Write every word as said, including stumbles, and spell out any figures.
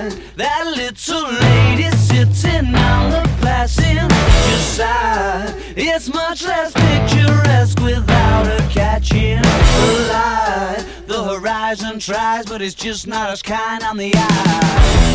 side. That little lady sitting on the passenger side. It's much less picturesque without her catching the light. The horizon tries, but it's just not as kind on the eye.